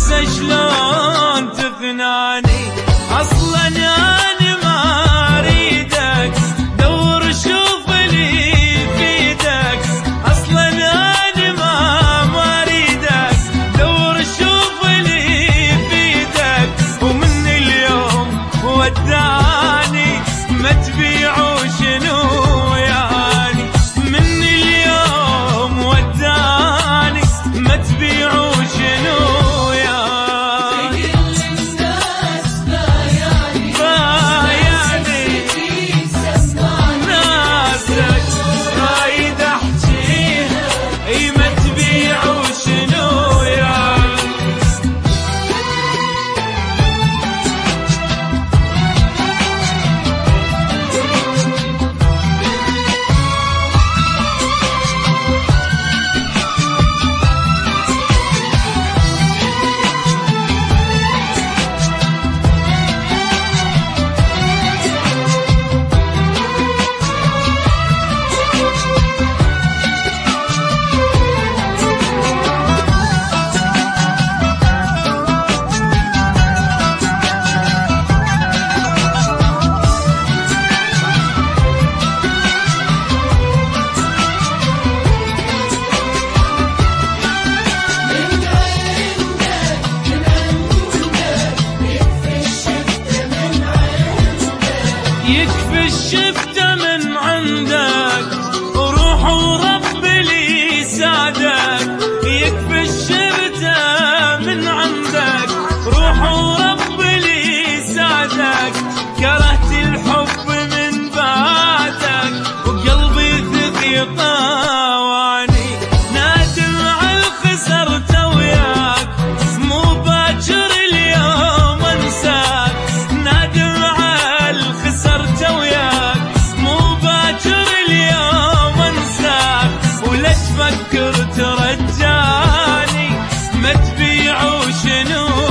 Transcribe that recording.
انسى شلون تغناني، اصلا انا ما اريدك، دور شوف اللي يفيدك، اصلا انا ما اريدك، دور شوف اللي يفيدك، ومن اليوم وداني ما تبيعوا شنو يعني، من اليوم وداني ما تبيعوا شنو يعني. كل الناس بايعني ناسك رايد احجيها، اي ما تبيعوا شنو يعني. يكفي الشفته من عندك، روح ورب لي سادك، يكفي الشفته من عندك، روح ورب لي سادك، كرهت الحب من بعدك، وقلبي ثقي طاوعني، نادم على الخسرت وياك، مو باكر اليوم انساك، نادم على الخسرت وياك، مو باكر اليوم انساك، ولا تفكر ترجاني ما تبيعوا شنو